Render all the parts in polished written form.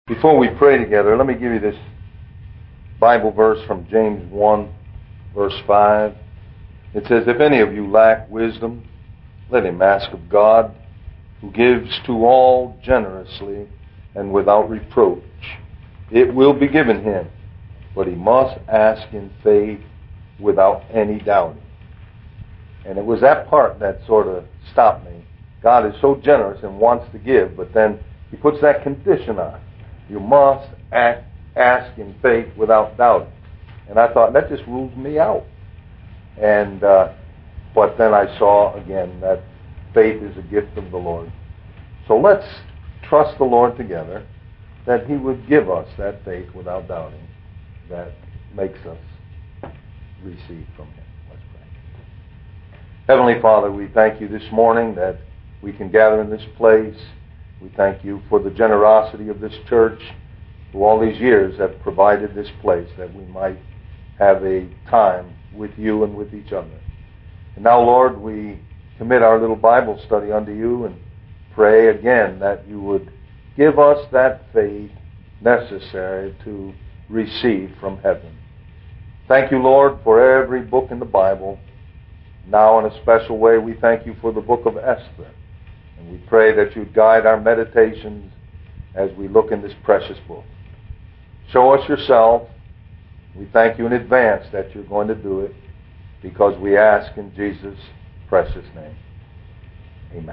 Before we pray together, let me give you this Bible verse from James 1, verse 5. It says, "If any of you lack wisdom, let him ask of God, who gives to all generously and without reproach. It will be given him, but he must ask in faith without any doubting." And it was that part that sort of stopped me. God is so generous and wants to give, but then he puts that condition on. You must ask in faith without doubting. And I thought, that just rules me out. And but then I saw again that faith is a gift of the Lord. So let's trust the Lord together that he would give us that faith without doubting that makes us receive from him. Let's pray. Heavenly Father, we thank you this morning that we can gather in this place. We thank you for the generosity of this church, who all these years have provided this place that we might have a time with you and with each other. And now, Lord, we commit our little Bible study unto you and pray again that you would give us that faith necessary to receive from heaven. Thank you, Lord, for every book in the Bible. Now, in a special way, we thank you for the book of Esther. And we pray that you'd guide our meditations as we look in this precious book. Show us yourself. We thank you in advance that you're going to do it, because we ask in Jesus' precious name. Amen.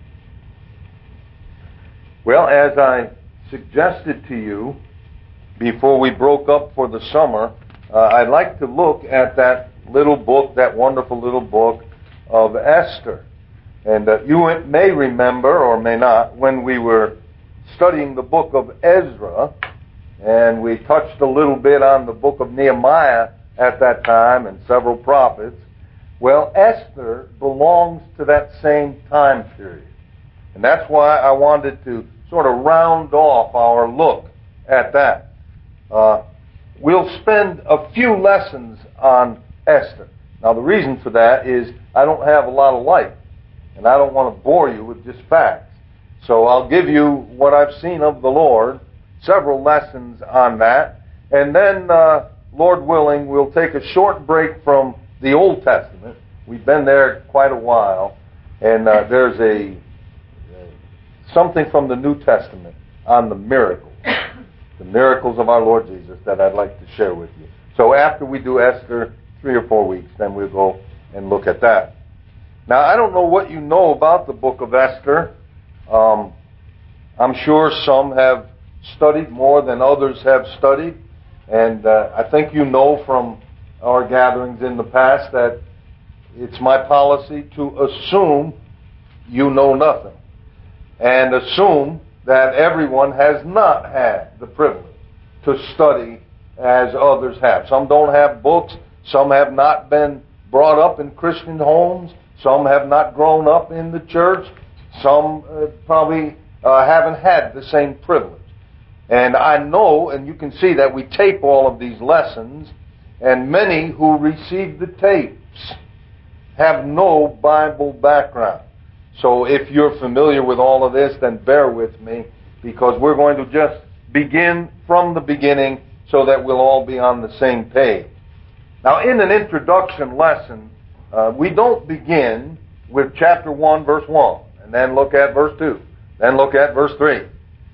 Well, as I suggested to you before we broke up for the summer, I'd like to look at that little book, that wonderful little book of Esther. And you may remember, or may not, when we were studying the book of Ezra, and we touched a little bit on the book of Nehemiah at that time, and several prophets. Well, Esther belongs to that same time period. And that's why I wanted to sort of round off our look at that. We'll spend a few lessons on Esther. Now, the reason for that is I don't have a lot of light, and I don't want to bore you with just facts. So I'll give you what I've seen of the Lord, several lessons on that, and then, Lord willing, we'll take a short break from the Old Testament. We've been there quite a while, and there's something from the New Testament on the miracles of our Lord Jesus that I'd like to share with you. So after we do Esther, 3 or 4 weeks, then we'll go and look at that. Now, I don't know what you know about the book of Esther. I'm sure some have studied more than others have studied. And I think you know from our gatherings in the past that it's my policy to assume you know nothing. And assume that everyone has not had the privilege to study as others have. Some don't have books. Some have not been brought up in Christian homes. Some have not grown up in the church. Some probably haven't had the same privilege. And I know, and you can see that we tape all of these lessons, and many who receive the tapes have no Bible background. So if you're familiar with all of this, then bear with me, because we're going to just begin from the beginning so that we'll all be on the same page. Now, in an introduction lesson, we don't begin with chapter 1, verse 1, and then look at verse 2, then look at verse 3.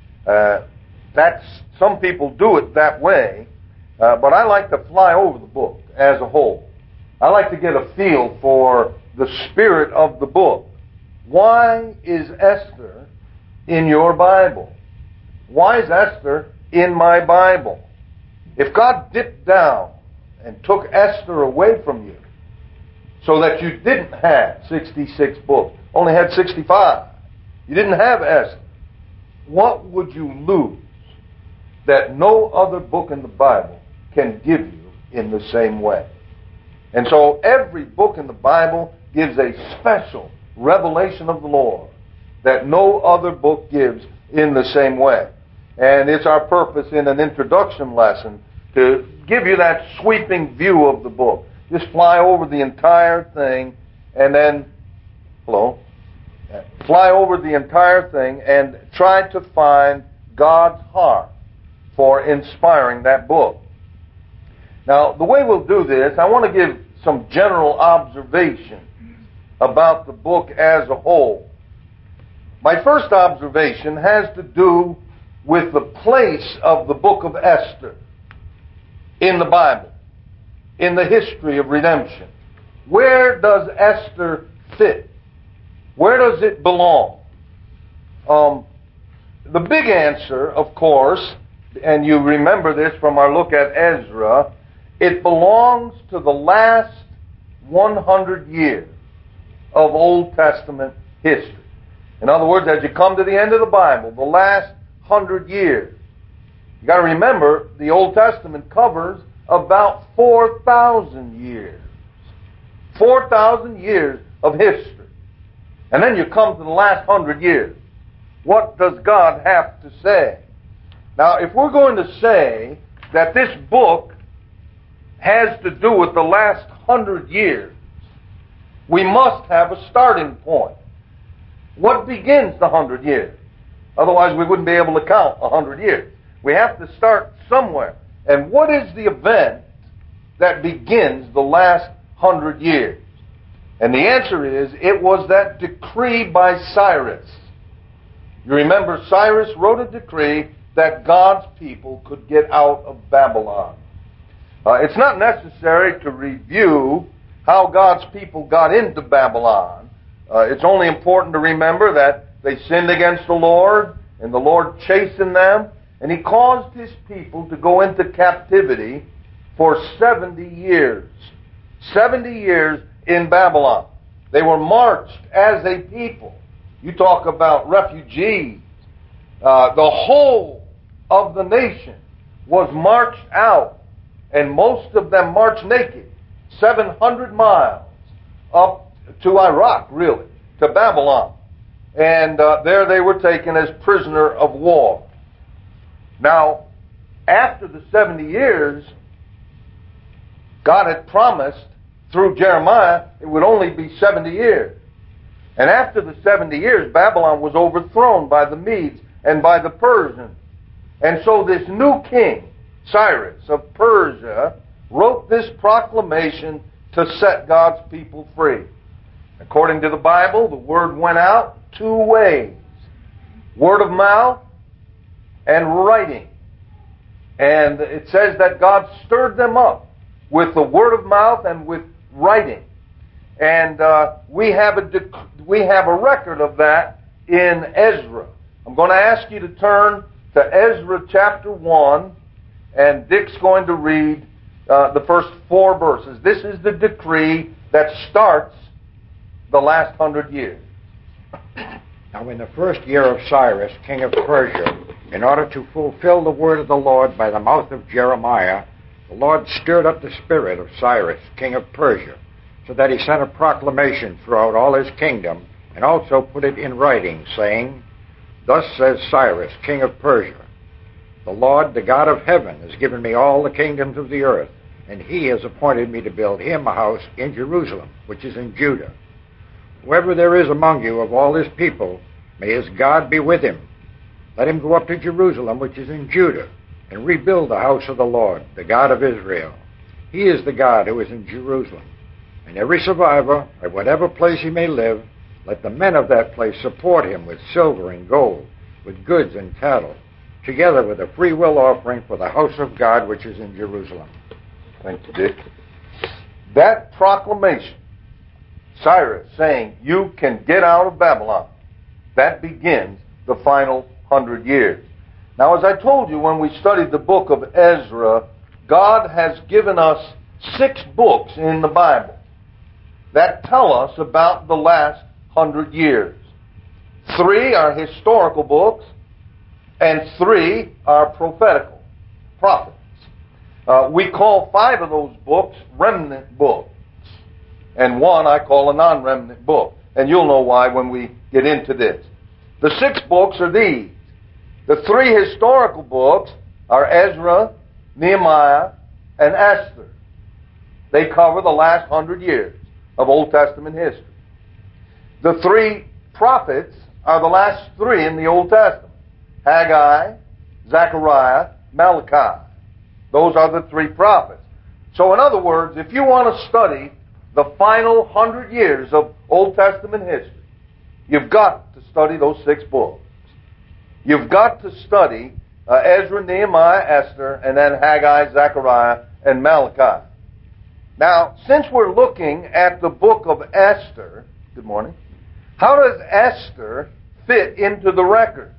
Some people do it that way, but I like to fly over the book as a whole. I like to get a feel for the spirit of the book. Why is Esther in your Bible? Why is Esther in my Bible? If God dipped down and took Esther away from you so that you didn't have 66 books, only had 65, you didn't have Esther, what would you lose that no other book in the Bible can give you in the same way? And so every book in the Bible gives a special revelation of the Lord that no other book gives in the same way. And it's our purpose in an introduction lesson to give you that sweeping view of the book. Just fly over the entire thing and then, fly over the entire thing and try to find God's heart for inspiring that book. Now, the way we'll do this, I want to give some general observations about the book as a whole. My first observation has to do with the place of the book of Esther in the Bible, in the history of redemption. Where does Esther fit? Where does it belong? The big answer, of course, and you remember this from our look at Ezra, it belongs to the last 100 years of Old Testament history. In other words, as you come to the end of the Bible, the last 100 years, you got to remember the Old Testament covers about 4,000 years. 4,000 years of history. And then you come to the last 100 years. What does God have to say? Now, if we're going to say that this book has to do with the last 100 years, we must have a starting point. What begins the 100 years? Otherwise, we wouldn't be able to count 100 years. We have to start somewhere. And what is the event that begins the last 100 years? And the answer is, it was that decree by Cyrus. You remember, Cyrus wrote a decree that God's people could get out of Babylon. It's not necessary to review how God's people got into Babylon. It's only important to remember that they sinned against the Lord, and the Lord chastened them, and He caused His people to go into captivity for 70 years. 70 years in Babylon. They were marched as a people. You talk about refugees. The whole of the nation was marched out, and most of them marched naked, 700 miles up to Iraq, really, to Babylon. And there they were taken as prisoner of war. Now, after the 70 years, God had promised through Jeremiah it would only be 70 years. And after the 70 years, Babylon was overthrown by the Medes and by the Persians. And so this new king, Cyrus of Persia, wrote this proclamation to set God's people free. According to the Bible, the word went out two ways: word of mouth and writing. And it says that God stirred them up with the word of mouth and with writing. And we have a record of that in Ezra. I'm going to ask you to turn to Ezra chapter 1, and Dick's going to read the first 4 verses. This is the decree that starts the last 100 years. Now in the first year of Cyrus, king of Persia, in order to fulfill the word of the Lord by the mouth of Jeremiah, the Lord stirred up the spirit of Cyrus, king of Persia, so that he sent a proclamation throughout all his kingdom, and also put it in writing, saying, "Thus says Cyrus, king of Persia, the Lord, the God of heaven, has given me all the kingdoms of the earth, and He has appointed me to build Him a house in Jerusalem, which is in Judah. Whoever there is among you of all His people, may His God be with him. Let him go up to Jerusalem, which is in Judah, and rebuild the house of the Lord, the God of Israel. He is the God who is in Jerusalem. And every survivor, at whatever place he may live, let the men of that place support him with silver and gold, with goods and cattle, together with a free will offering for the house of God which is in Jerusalem." Thank you, Dick. That proclamation, Cyrus saying, you can get out of Babylon, that begins the final 100 years. Now, as I told you when we studied the book of Ezra, God has given us 6 books in the Bible that tell us about the last 100 years. 3 are historical books, and 3 are prophetical, prophets. We call 5 of those books remnant books, and 1 I call a non-remnant book. And you'll know why when we get into this. The 6 books are these. The 3 historical books are Ezra, Nehemiah, and Esther. They cover the last 100 years of Old Testament history. The 3 prophets are the last 3 in the Old Testament: Haggai, Zechariah, Malachi. Those are the three prophets. So in other words, if you want to study the final 100 years of Old Testament history, you've got to study those 6 books. You've got to study Ezra, Nehemiah, Esther, and then Haggai, Zechariah, and Malachi. Now, since we're looking at the book of Esther, good morning, how does Esther fit into the record?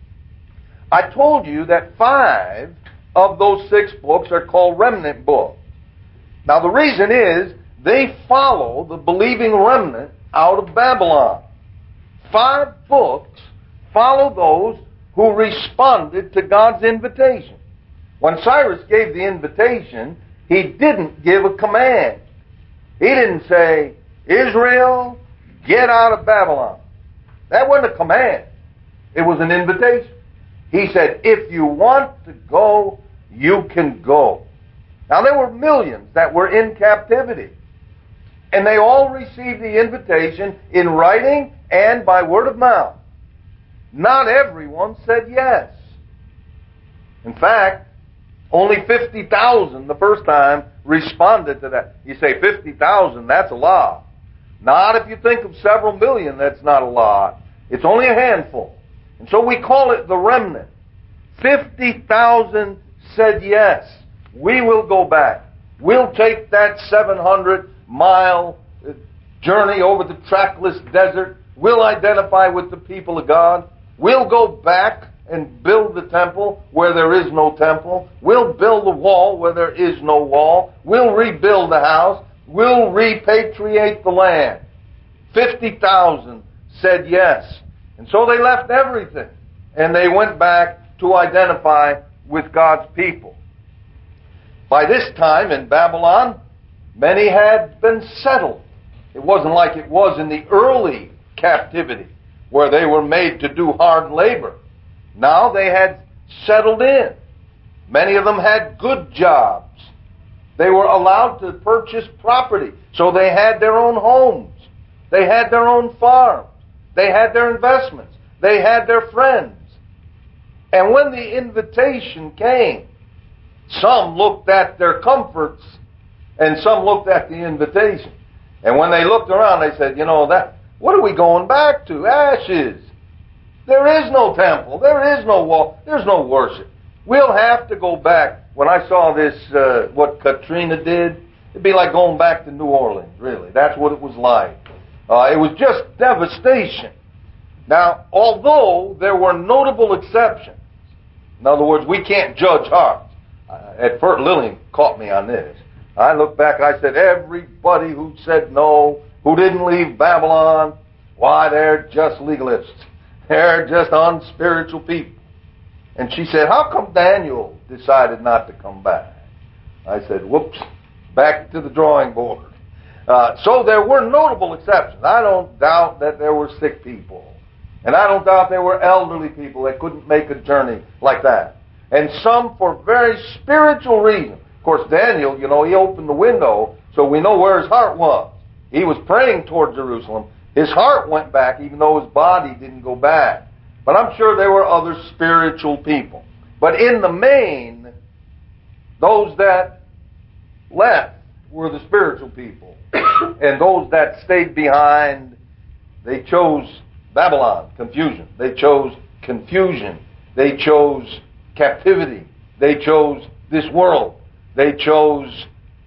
I told you that 5 of those 6 books are called remnant books. Now, the reason is they follow the believing remnant out of Babylon. 5 books follow those who responded to God's invitation. When Cyrus gave the invitation, he didn't give a command. He didn't say, Israel, get out of Babylon. That wasn't a command. It was an invitation. He said, if you want to go, you can go. Now, there were millions that were in captivity, and they all received the invitation in writing and by word of mouth. Not everyone said yes. In fact, only 50,000 the first time responded to that. You say 50,000, that's a lot. Not if you think of several million, that's not a lot. It's only a handful. And so we call it the remnant. 50,000 said yes. We will go back. We'll take that 700-mile journey over the trackless desert. We'll identify with the people of God. We'll go back and build the temple where there is no temple. We'll build the wall where there is no wall. We'll rebuild the house. We'll repatriate the land. 50,000 said yes. And so they left everything, and they went back to identify with God's people. By this time in Babylon, many had been settled. It wasn't like it was in the early captivity, where they were made to do hard labor. Now they had settled in. Many of them had good jobs. They were allowed to purchase property, so they had their own homes. They had their own farms. They had their investments. They had their friends. And when the invitation came, some looked at their comforts and some looked at the invitation. And when they looked around, they said, what are we going back to? Ashes. There is no temple. There is no wall. There's no worship. We'll have to go back. When I saw this, what Katrina did, it'd be like going back to New Orleans, really. That's what it was like. It was just devastation. Now, although there were notable exceptions, in other words, we can't judge hearts. At first, Lillian caught me on this. I looked back and I said, everybody who said no, who didn't leave Babylon, why, they're just legalists. They're just unspiritual people. And she said, how come Daniel decided not to come back? I said, whoops, back to the drawing board. So there were notable exceptions. I don't doubt that there were sick people. And I don't doubt there were elderly people that couldn't make a journey like that. And some for very spiritual reasons. Of course, Daniel, he opened the window, so we know where his heart was. He was praying toward Jerusalem. His heart went back, even though his body didn't go back. But I'm sure there were other spiritual people. But in the main, those that left were the spiritual people. And those that stayed behind, they chose Babylon, confusion. They chose confusion. They chose captivity. They chose this world. They chose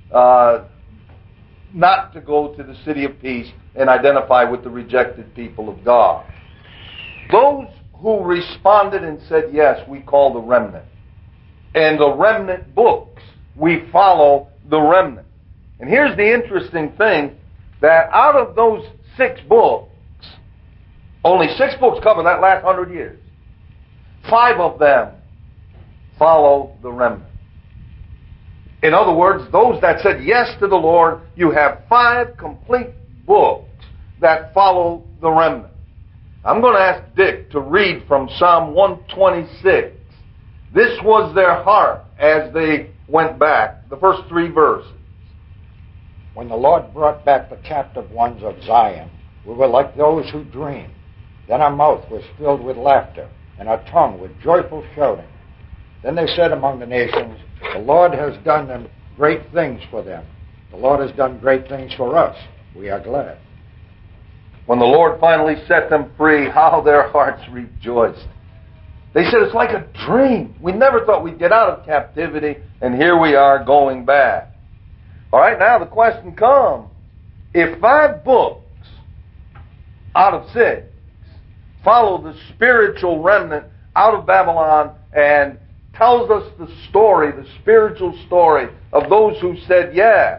not to go to the city of peace and identify with the rejected people of God. Those who responded and said yes, we call the remnant. And the remnant books, we follow the remnant. And here's the interesting thing, that out of those 6 books, only 6 books cover that last 100 years. 5 of them follow the remnant. In other words, those that said yes to the Lord, you have 5 complete books that follow the remnant. I'm going to ask Dick to read from Psalm 126. This was their heart as they went back, the first 3 verses. When the Lord brought back the captive ones of Zion, we were like those who dream. Then our mouth was filled with laughter, and our tongue with joyful shouting. Then they said among the nations, the Lord has done them great things for them. The Lord has done great things for us. We are glad. When the Lord finally set them free, how their hearts rejoiced. They said, it's like a dream. We never thought we'd get out of captivity, and here we are going back. All right, now the question comes. If 5 books out of 6 follow the spiritual remnant out of Babylon and tells us the story, the spiritual story of those who said yes,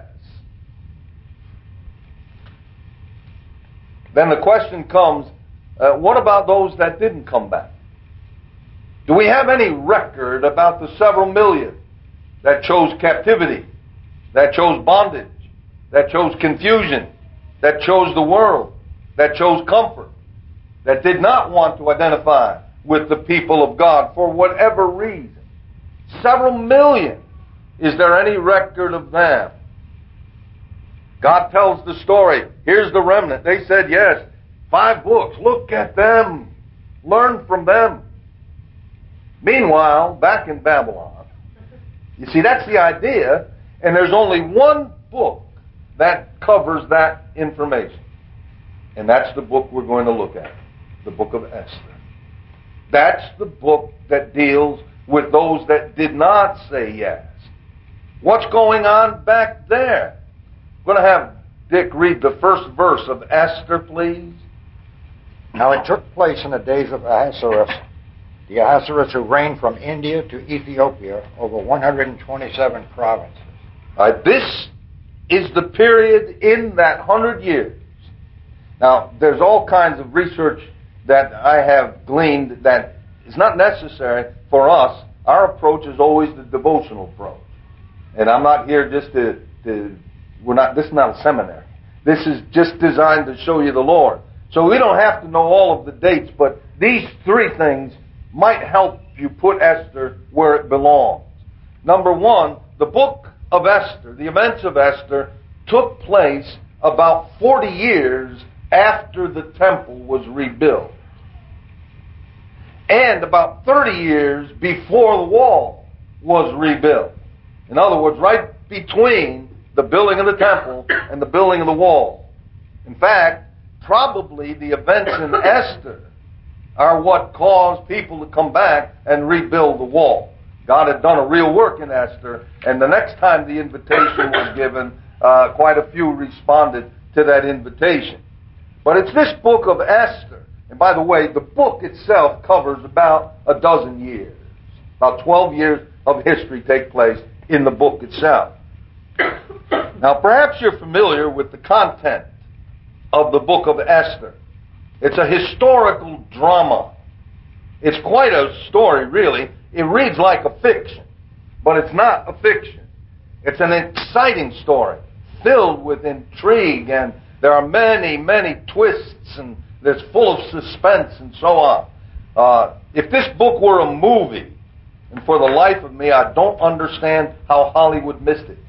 then the question comes, what about those that didn't come back? Do we have any record about the several million that chose captivity, that chose bondage, that chose confusion, that chose the world, that chose comfort, that did not want to identify with the people of God for whatever reason? Several million. Is there any record of them? God tells the story. Here's the remnant. They said yes. 5 books. Look at them. Learn from them. Meanwhile, back in Babylon, you see, that's the idea, and there's only one book that covers that information. And that's the book we're going to look at, the book of Esther. That's the book that deals with those that did not say yes. What's going on back there? I'm going to have Dick read the first verse of Esther, please. Now it took place in the days of Ahasuerus, the Ahasuerus who reigned from India to Ethiopia over 127 provinces. This is the period in that 100 years. Now, there's all kinds of research that I have gleaned that is not necessary for us. Our approach is always the devotional approach. And I'm not here just this is not a seminary. This is just designed to show you the Lord. So we don't have to know all of the dates, but these 3 things might help you put Esther where it belongs. Number 1, the book of Esther, the events of Esther, took place about 40 years after the temple was rebuilt. And about 30 years before the wall was rebuilt. In other words, right between the building of the temple and the building of the wall. In fact, probably the events in Esther are what caused people to come back and rebuild the wall. God had done a real work in Esther, and the next time the invitation was given, quite a few responded to that invitation. But it's this book of Esther. And by the way, the book itself covers about a dozen years. About 12 years of history take place in the book itself. Now, perhaps you're familiar with the content of the book of Esther. It's a historical drama. It's quite a story, really. It reads like a fiction, but it's not a fiction. It's an exciting story, filled with intrigue, and there are many, many twists, and it's full of suspense and so on. If this book were a movie, and for the life of me, I don't understand how Hollywood missed it.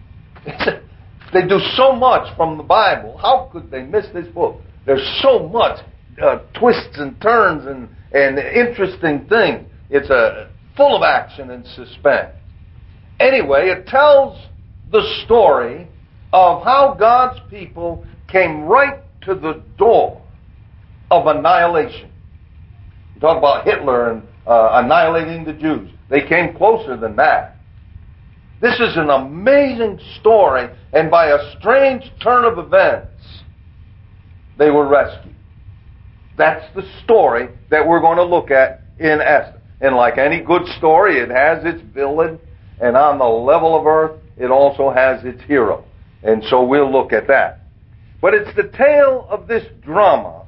They do so much from the Bible. How could they miss this book? There's so much twists and turns and interesting things. It's full of action and suspense. Anyway, it tells the story of how God's people came right to the door of annihilation. You talk about Hitler and annihilating the Jews. They came closer than that. This is an amazing story, and by a strange turn of events, they were rescued. That's the story that we're going to look at in Esther. And like any good story, it has its villain, and on the level of earth, it also has its hero. And so we'll look at that. But it's the tale of this drama.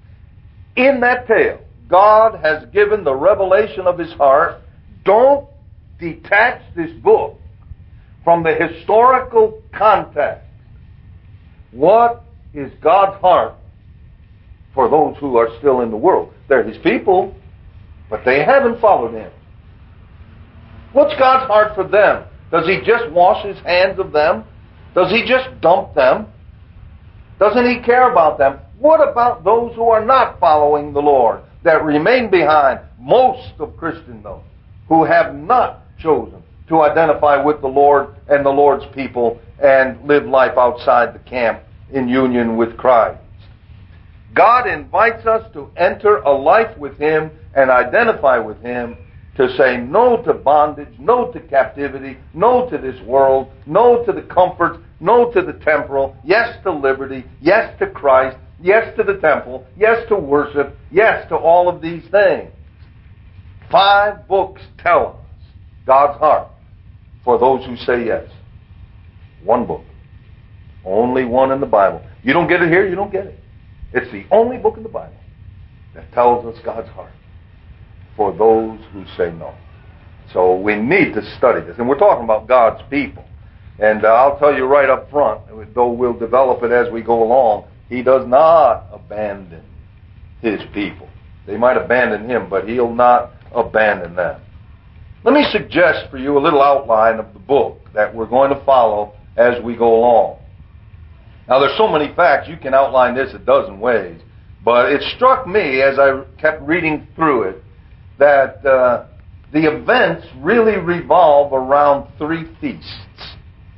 In that tale, God has given the revelation of His heart. Don't detach this book from the historical context. What is God's heart for those who are still in the world? They're His people, but they haven't followed Him. What's God's heart for them? Does He just wash His hands of them? Does He just dump them? Doesn't He care about them? What about those who are not following the Lord, that remain behind? Most of Christendom who have not chosen to identify with the Lord and the Lord's people and live life outside the camp in union with Christ. God invites us to enter a life with Him and identify with Him, to say no to bondage, no to captivity, no to this world, no to the comfort, no to the temporal, yes to liberty, yes to Christ, yes to the temple, yes to worship, yes to all of these things. 5 books tell us God's heart for those who say yes. 1 book. Only one in the Bible. You don't get it here, you don't get it. It's the only book in the Bible that tells us God's heart for those who say no. So we need to study this. And we're talking about God's people. And I'll tell you right up front, though we'll develop it as we go along, He does not abandon His people. They might abandon Him, but He'll not abandon them. Let me suggest for you a little outline of the book that we're going to follow as we go along. Now, there's so many facts, you can outline this a dozen ways, but it struck me as I kept reading through it that the events really revolve around 3 feasts.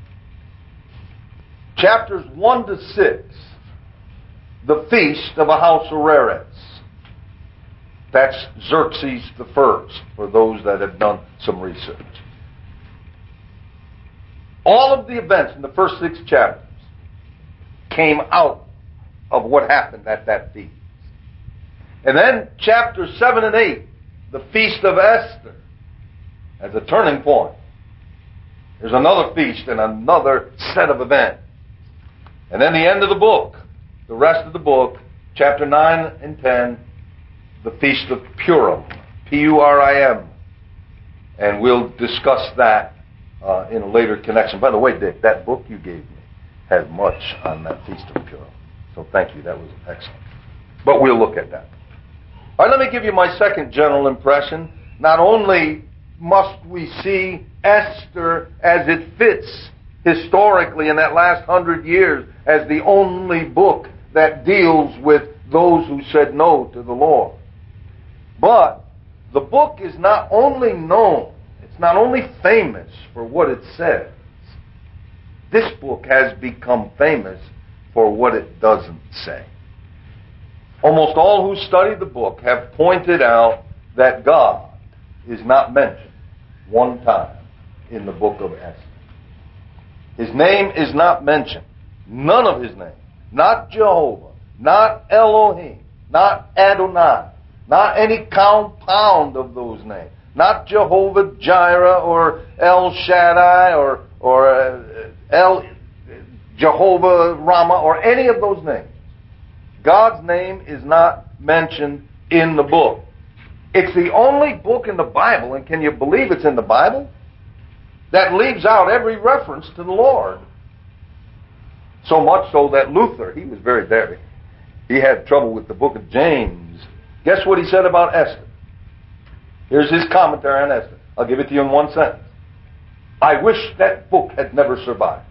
Chapters 1 to 6, the feast of Ahasuerus. That's Xerxes the First, for those that have done some research. All of the events in the first 6 chapters came out of what happened at that feast. And then chapters 7 and 8, the Feast of Esther, as a turning point. There's another feast and another set of events. And then the end of the book, the rest of the book, chapter 9 and 10, the Feast of Purim, P-U-R-I-M. And we'll discuss that in a later connection. By the way, Dick, that book you gave me has much on that Feast of Purim. So thank you, that was excellent. But we'll look at that. All right, let me give you my second general impression. Not only must we see Esther as it fits historically in that last 100 years as the only book that deals with those who said no to the Lord, but the book is not only known, it's not only famous for what it says. This book has become famous for what it doesn't say. Almost all who study the book have pointed out that God is not mentioned one time in the book of Esther. His name is not mentioned. None of His name. Not Jehovah, not Elohim, not Adonai, not any compound of those names. Not Jehovah Jireh or El Shaddai or El Jehovah Ramah or any of those names. God's name is not mentioned in the book. It's the only book in the Bible, and can you believe it's in the Bible, that leaves out every reference to the Lord. So much so that Luther, he was very daring. He had trouble with the book of James. Guess what he said about Esther? Here's his commentary on Esther. I'll give it to you in one sentence. I wish that book had never survived.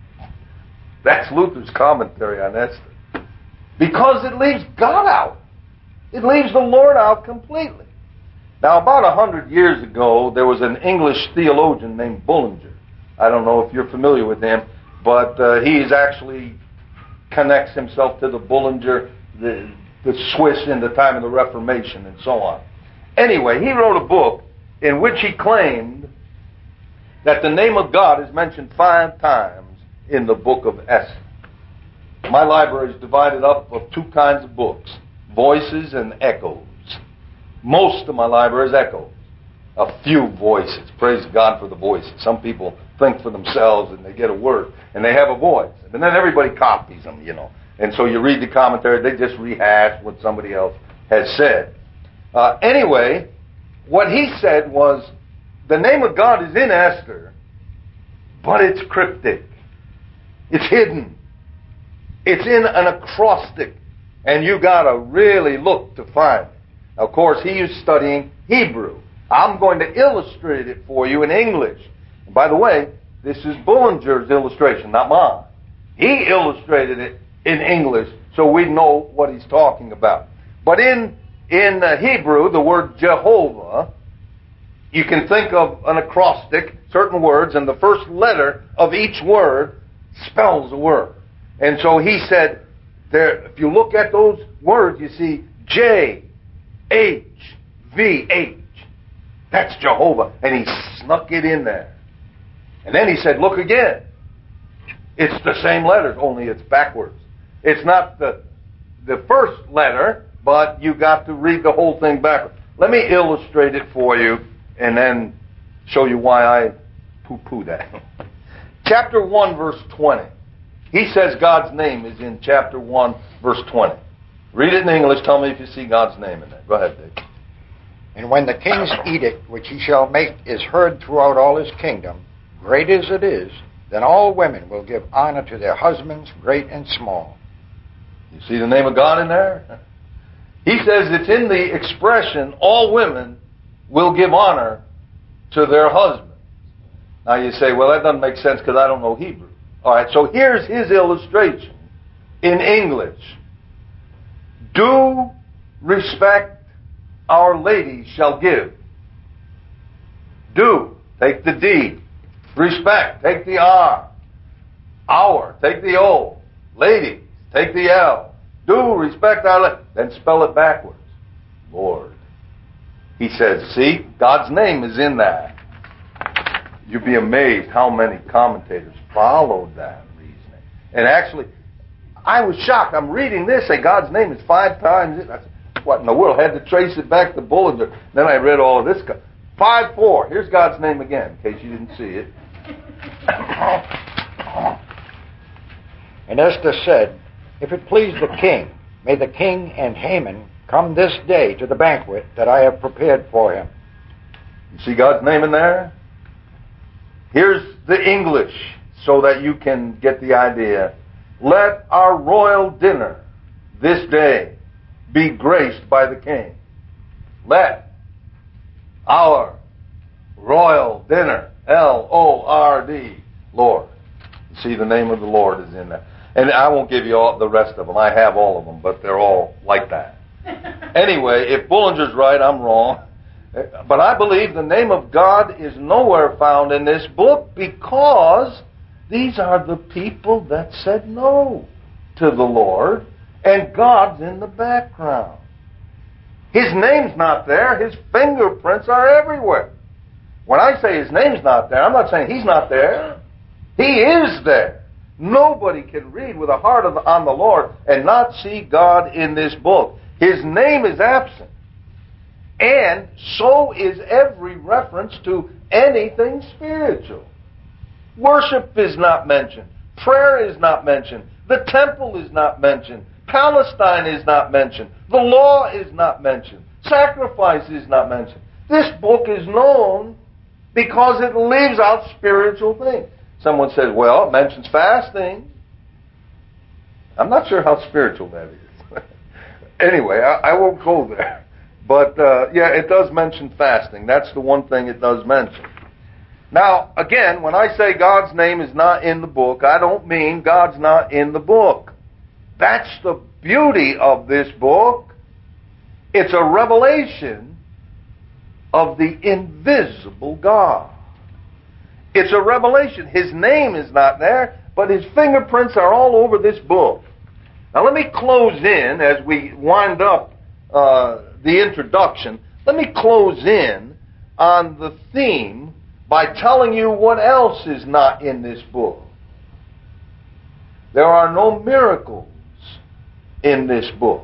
That's Luther's commentary on Esther. Because it leaves God out. It leaves the Lord out completely. Now, about 100 years ago, there was an English theologian named Bullinger. I don't know if you're familiar with him, but he actually connects himself to the Bullinger, the Swiss in the time of the Reformation, and so on. Anyway, he wrote a book in which he claimed that the name of God is mentioned 5 times in the book of Esther. My library is divided up of 2 kinds of books, voices and echoes. Most of my library is echoes. A few voices. Praise God for the voices. Some people think for themselves and they get a word and they have a voice. And then everybody copies them, you know. And so you read the commentary, they just rehash what somebody else has said. Anyway, what he said was, the name of God is in Esther, but it's cryptic. It's hidden. It's in an acrostic, and you got to really look to find it. Of course, he is studying Hebrew. I'm going to illustrate it for you in English. And by the way, this is Bullinger's illustration, not mine. He illustrated it in English so we know what he's talking about. But in Hebrew, the word Jehovah you can think of an acrostic, certain words, and the first letter of each word spells a word. And so he said, there, if you look at those words, you see J-H-V-H. That's Jehovah. And he snuck it in there. And then he said, look again. It's the same letters, only it's backwards. It's not the first letter, but you got to read the whole thing backwards. Let me illustrate it for you and then show you why I poo-poo that. Chapter 1, verse 20. He says God's name is in chapter 1, verse 20. Read it in English. Tell me if you see God's name in there. Go ahead, Dave. And when the king's edict which he shall make is heard throughout all his kingdom, great as it is, then all women will give honor to their husbands, great and small. You see the name of God in there? He says it's in the expression, all women will give honor to their husbands. Now you say, well, that doesn't make sense because I don't know Hebrew. All right, so here's his illustration in English. Due respect our ladies shall give. Do, take the D. Respect, take the R. Our, take the O. Ladies, take the L. Do respect our ladies. Then spell it backwards. Lord. He says, see, God's name is in that. You'd be amazed how many commentators followed that reasoning. And actually, I was shocked. I'm reading this, say God's name is 5 times. I said, what in the world? I had to trace it back to Bullinger. Then I read all of this. 5-4. Here's God's name again, in case you didn't see it. And Esther said, if it please the king, may the king and Haman come this day to the banquet that I have prepared for him. You see God's name in there? Here's the English, so that you can get the idea. Let our royal dinner this day be graced by the king. Let our royal dinner, L-O-R-D, Lord. You see, the name of the Lord is in there. And I won't give you all the rest of them. I have all of them, but they're all like that. Anyway, if Bullinger's right, I'm wrong. But I believe the name of God is nowhere found in this book because these are the people that said no to the Lord, and God's in the background. His name's not there. His fingerprints are everywhere. When I say his name's not there, I'm not saying he's not there. He is there. Nobody can read with a heart on the Lord and not see God in this book. His name is absent. And so is every reference to anything spiritual. Worship is not mentioned. Prayer is not mentioned. The temple is not mentioned. Palestine is not mentioned. The law is not mentioned. Sacrifice is not mentioned. This book is known because it leaves out spiritual things. Someone says, well, it mentions fasting. I'm not sure how spiritual that is. Anyway, I won't go there. But, yeah, it does mention fasting. That's the one thing it does mention. Now, again, when I say God's name is not in the book, I don't mean God's not in the book. That's the beauty of this book. It's a revelation of the invisible God. It's a revelation. His name is not there, but his fingerprints are all over this book. Now let me close in as we wind up the introduction. Let me close in on the theme by telling you what else is not in this book. There are no miracles in this book.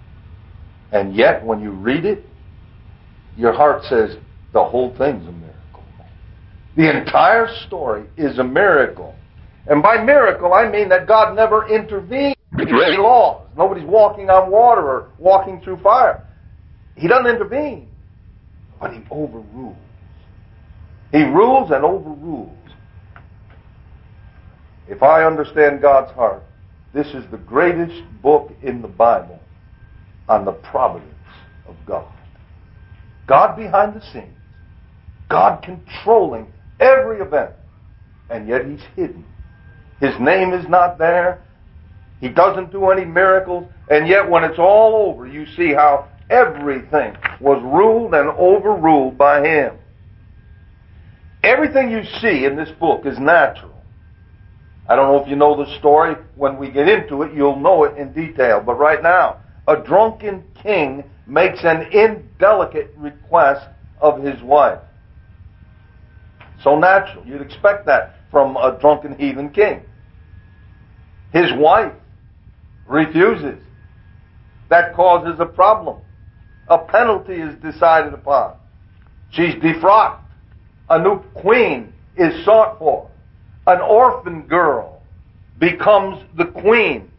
And yet, when you read it, your heart says the whole thing's a miracle. The entire story is a miracle. And by miracle, I mean that God never intervened in any laws. Nobody's walking on water or walking through fire. He doesn't intervene, but he overrules. He rules and overrules. If I understand God's heart, this is the greatest book in the Bible on the providence of God. God behind the scenes. God controlling every event. And yet he's hidden. His name is not there. He doesn't do any miracles. And yet when it's all over, you see how everything was ruled and overruled by him. Everything you see in this book is natural. I don't know if you know the story. When we get into it, you'll know it in detail. But right now, a drunken king makes an indelicate request of his wife. So natural. You'd expect that from a drunken heathen king. His wife refuses. That causes a problem. A penalty is decided upon. She's defrocked. A new queen is sought for. An orphan girl becomes the queen.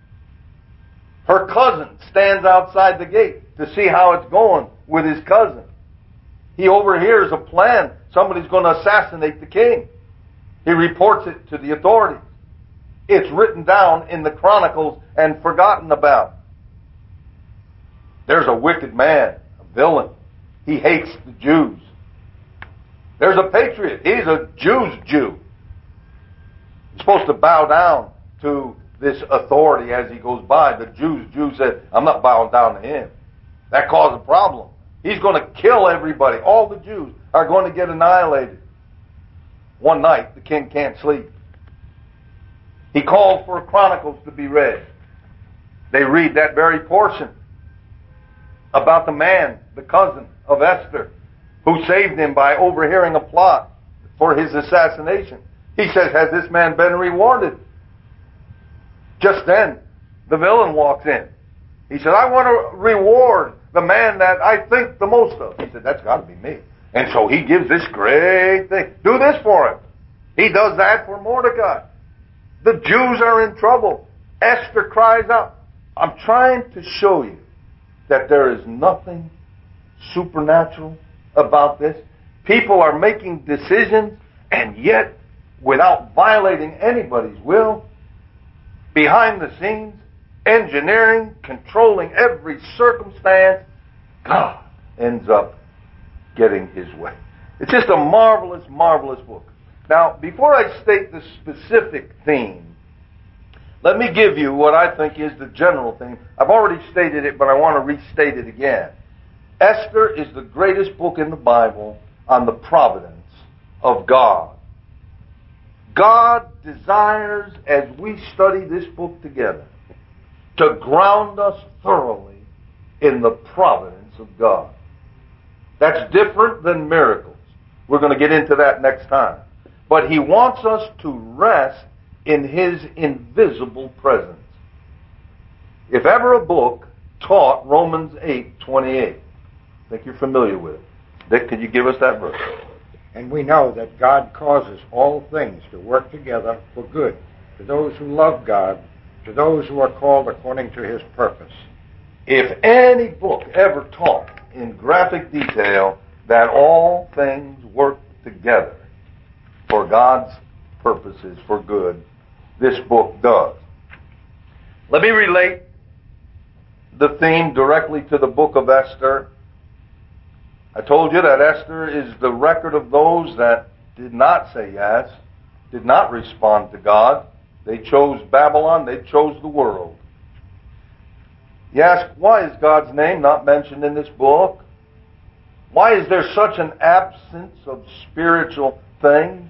Her cousin stands outside the gate to see how it's going with his cousin. He overhears a plan. Somebody's going to assassinate the king. He reports it to the authorities. It's written down in the chronicles and forgotten about. There's a wicked man, a villain. He hates the Jews. There's a patriot. He's a Jew's Jew. He's supposed to bow down to this authority as he goes by. The Jew said, I'm not bowing down to him. That caused a problem. He's going to kill everybody. All the Jews are going to get annihilated. One night, the king can't sleep. He calls for Chronicles to be read. They read that very portion about the man, the cousin of Esther, who saved him by overhearing a plot for his assassination. He says, has this man been rewarded? Just then, the villain walks in. He said, I want to reward the man that I think the most of. He said, that's got to be me. And so he gives this great thing. Do this for him. He does that for Mordecai. The Jews are in trouble. Esther cries out. I'm trying to show you that there is nothing supernatural about this. People are making decisions, and yet, without violating anybody's will, behind the scenes, engineering, controlling every circumstance, God ends up getting his way. It's just a marvelous, marvelous book. Now, before I state the specific theme, let me give you what I think is the general theme. I've already stated it, but I want to restate it again. Esther is the greatest book in the Bible on the providence of God. God desires, as we study this book together, to ground us thoroughly in the providence of God. That's different than miracles. We're going to get into that next time. But he wants us to rest in his invisible presence. If ever a book taught Romans 8:28, I think you're familiar with it. Dick, could you give us that verse? And we know that God causes all things to work together for good to those who love God, to those who are called according to his purpose. If any book ever taught in graphic detail that all things work together for God's purposes for good, this book does. Let me relate the theme directly to the book of Esther. I told you that Esther is the record of those that did not say yes, did not respond to God. They chose Babylon, they chose the world. You ask, why is God's name not mentioned in this book? Why is there such an absence of spiritual things?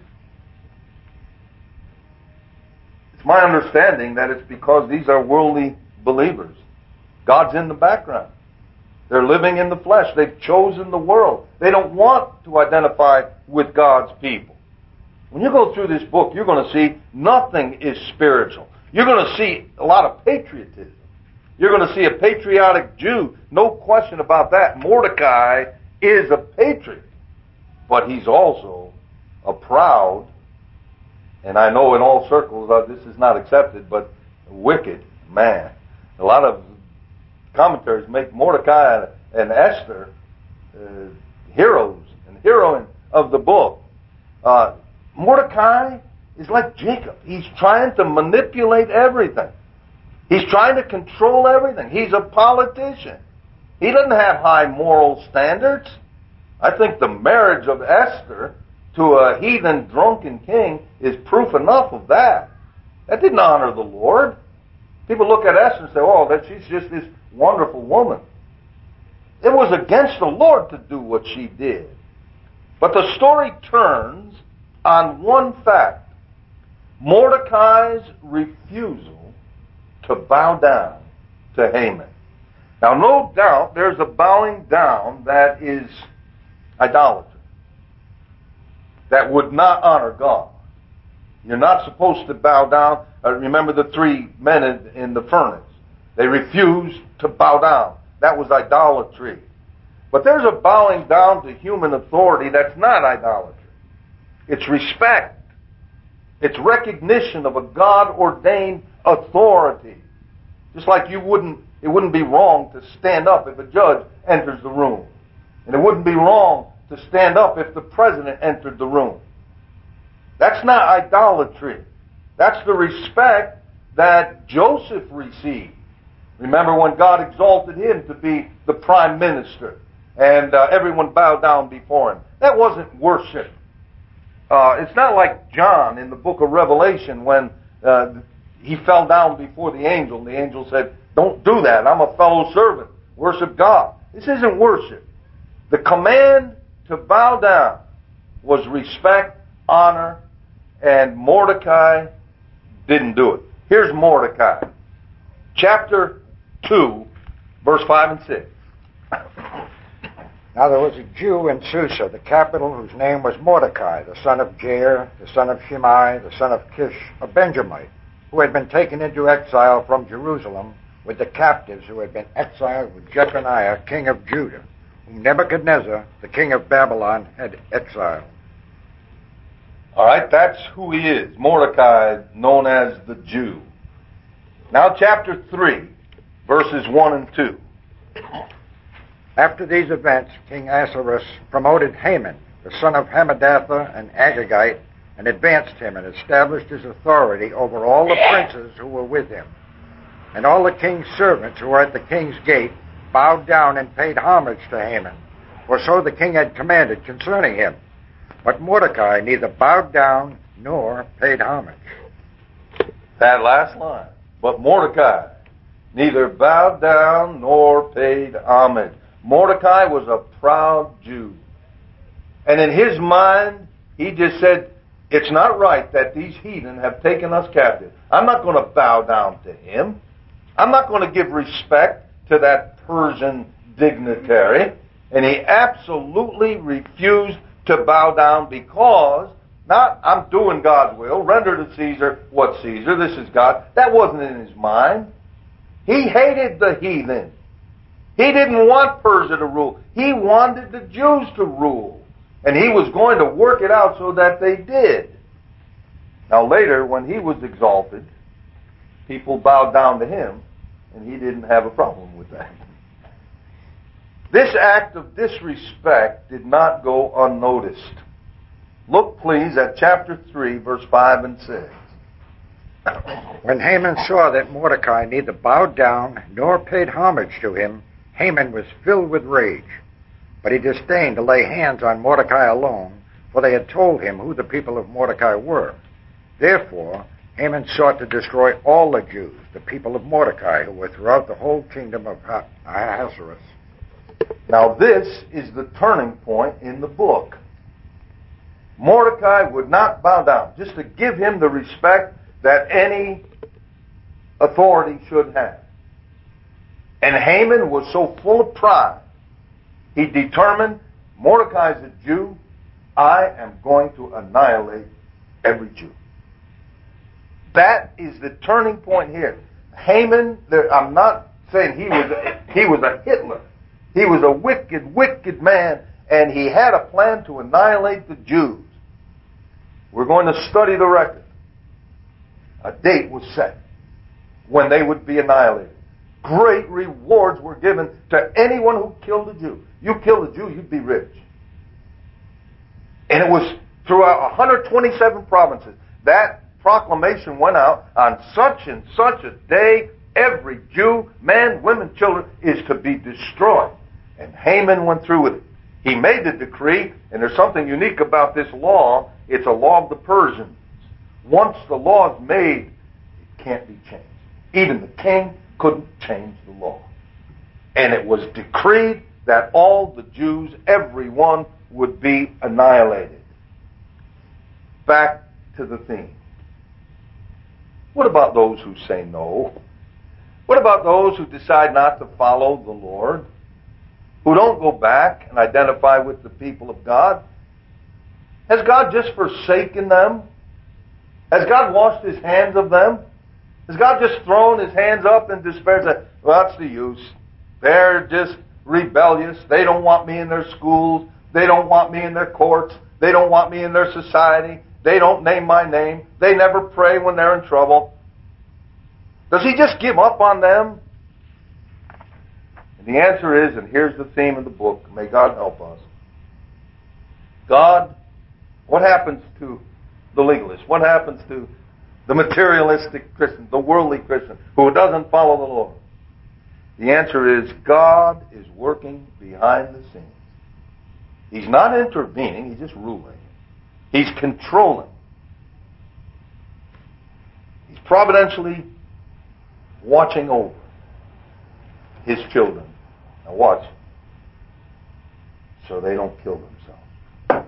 It's my understanding that it's because these are worldly believers. God's in the background. They're living in the flesh. They've chosen the world. They don't want to identify with God's people. When you go through this book, you're going to see nothing is spiritual. You're going to see a lot of patriotism. You're going to see a patriotic Jew. No question about that. Mordecai is a patriot. But he's also a proud, and I know in all circles this is not accepted, but a wicked man. A lot of commentaries make Mordecai and Esther heroes and heroine of the book. Mordecai is like Jacob. He's trying to manipulate everything. He's trying to control everything. He's a politician. He doesn't have high moral standards. I think the marriage of Esther to a heathen drunken king is proof enough of that. That didn't honor the Lord. People look at Esther and say, oh, that she's just this wonderful woman. It was against the Lord to do what she did. But the story turns on one fact: Mordecai's refusal to bow down to Haman. Now, no doubt there's a bowing down that is idolatry, that would not honor God. You're not supposed to bow down. Remember the three men in the furnace. They refused to bow down. That was idolatry. But there's a bowing down to human authority that's not idolatry. It's respect. It's recognition of a God-ordained authority. Just like it wouldn't be wrong to stand up if a judge enters the room. And it wouldn't be wrong to stand up if the president entered the room. That's not idolatry. That's the respect that Joseph received. Remember when God exalted him to be the prime minister and everyone bowed down before him. That wasn't worship. It's not like John in the book of Revelation when he fell down before the angel and the angel said, "Don't do that. I'm a fellow servant. Worship God." This isn't worship. The command to bow down was respect, honor, and Mordecai didn't do it. Here's Mordecai. Chapter 2, verse 5 and 6. Now there was a Jew in Susa, the capital, whose name was Mordecai, the son of Jair, the son of Shimei, the son of Kish, a Benjamite, who had been taken into exile from Jerusalem with the captives who had been exiled with Jeconiah, king of Judah, whom Nebuchadnezzar, the king of Babylon, had exiled. All right, that's who he is. Mordecai, known as the Jew. Now chapter 3, verses 1 and 2. After these events, King Ahasuerus promoted Haman, the son of Hammedatha, an Agagite, and advanced him and established his authority over all the princes who were with him. And all the king's servants who were at the king's gate bowed down and paid homage to Haman, for so the king had commanded concerning him. But Mordecai neither bowed down nor paid homage. That last line. But Mordecai neither bowed down nor paid homage. Mordecai was a proud Jew. And in his mind, he just said, it's not right that these heathen have taken us captive. I'm not going to bow down to him. I'm not going to give respect to that Persian dignitary. And he absolutely refused to bow down because, not I'm doing God's will, render to Caesar what Caesar, this is God. That wasn't in his mind. He hated the heathen. He didn't want Persia to rule. He wanted the Jews to rule. And he was going to work it out so that they did. Now later, when he was exalted, people bowed down to him, and he didn't have a problem with that. This act of disrespect did not go unnoticed. Look, please, at chapter 3, verse 5 and 6. When Haman saw that Mordecai neither bowed down nor paid homage to him, Haman was filled with rage. But he disdained to lay hands on Mordecai alone, for they had told him who the people of Mordecai were. Therefore, Haman sought to destroy all the Jews, the people of Mordecai, who were throughout the whole kingdom of Ahasuerus. Now this is the turning point in the book. Mordecai would not bow down, just to give him the respect that any authority should have. And Haman was so full of pride, he determined, Mordecai's a Jew, I am going to annihilate every Jew. That is the turning point here. Haman, I'm not saying he was a Hitler. He was a wicked, wicked man, and he had a plan to annihilate the Jews. We're going to study the record. A date was set when they would be annihilated. Great rewards were given to anyone who killed a Jew. You killed a Jew, you'd be rich. And it was throughout 127 provinces. That proclamation went out on such and such a day. Every Jew, man, women, children, is to be destroyed. And Haman went through with it. He made the decree, and there's something unique about this law. It's a law of the Persians. Once the law is made, it can't be changed. Even the king couldn't change the law. And it was decreed that all the Jews, everyone, would be annihilated. Back to the theme. What about those who say no? What about those who decide not to follow the Lord? Who don't go back and identify with the people of God? Has God just forsaken them? Has God washed His hands of them? Has God just thrown His hands up in despair and said, well, what's the use? They're just rebellious. They don't want me in their schools. They don't want me in their courts. They don't want me in their society. They don't name my name. They never pray when they're in trouble. Does He just give up on them? And the answer is, and here's the theme of the book, may God help us. God, what happens to the legalist? What happens to the materialistic Christian, the worldly Christian, who doesn't follow the Lord? The answer is, God is working behind the scenes. He's not intervening, He's just ruling. He's controlling. He's providentially watching over His children. Now watch. So they don't kill themselves.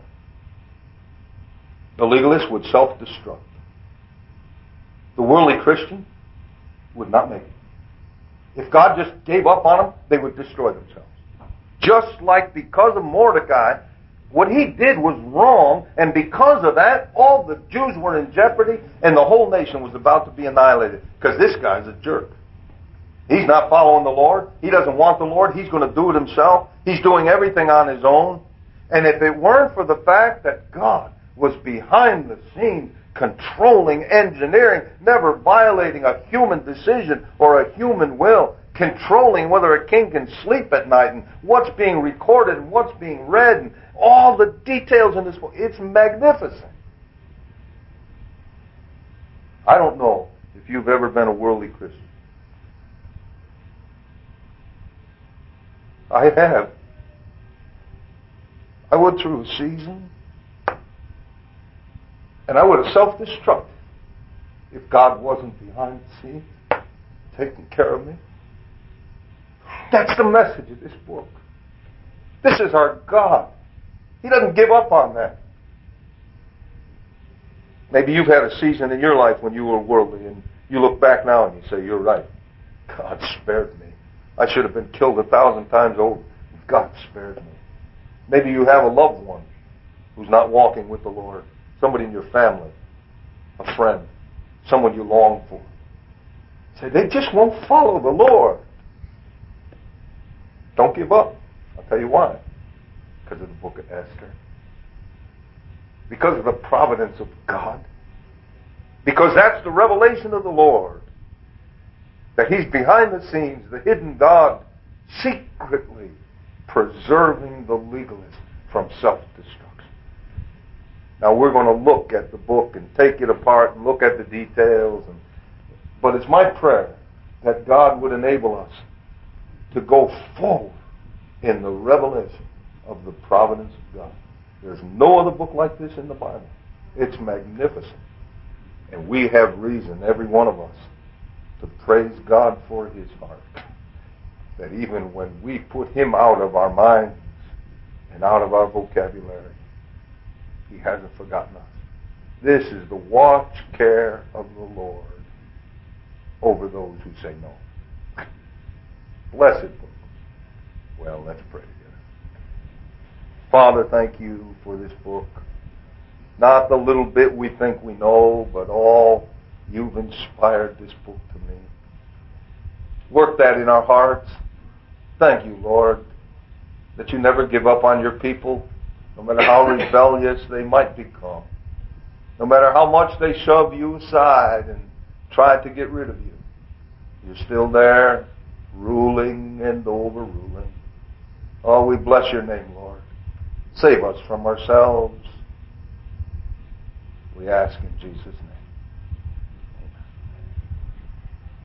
The legalist would self-destruct. The worldly Christian would not make it. If God just gave up on them, they would destroy themselves. Just like because of Mordecai, what he did was wrong, and because of that, all the Jews were in jeopardy, and the whole nation was about to be annihilated. Because this guy's a jerk. He's not following the Lord. He doesn't want the Lord. He's going to do it himself. He's doing everything on his own. And if it weren't for the fact that God was behind the scenes, controlling, engineering, never violating a human decision or a human will, controlling whether a king can sleep at night and what's being recorded and what's being read and all the details in this book. It's magnificent. I don't know if you've ever been a worldly Christian. I have. I went through a season, and I would have self-destructed if God wasn't behind the scenes, taking care of me. That's the message of this book. This is our God. He doesn't give up on that. Maybe you've had a season in your life when you were worldly, and you look back now and you say, you're right. God spared me. I should have been killed 1,000 times over. God spared me. Maybe you have a loved one who's not walking with the Lord. Somebody in your family, a friend, someone you long for. Say, they just won't follow the Lord. Don't give up. I'll tell you why. Because of the book of Esther. Because of the providence of God. Because that's the revelation of the Lord. That He's behind the scenes, the hidden God, secretly preserving the legalist from self-destruction. Now we're going to look at the book and take it apart and look at the details. But it's my prayer that God would enable us to go forward in the revelation of the providence of God. There's no other book like this in the Bible. It's magnificent. And we have reason, every one of us, to praise God for His heart. That even when we put Him out of our minds and out of our vocabulary, He hasn't forgotten us. This is the watch care of the Lord over those who say no. Blessed book. Well, let's pray together. Father, thank You for this book. Not the little bit we think we know, but all You've inspired this book to me. Work that in our hearts. Thank You, Lord, that You never give up on Your people, no matter how rebellious they might become, no matter how much they shove You aside and try to get rid of You. You're still there, ruling and overruling. Oh, we bless Your name, Lord. Save us from ourselves. We ask in Jesus' name.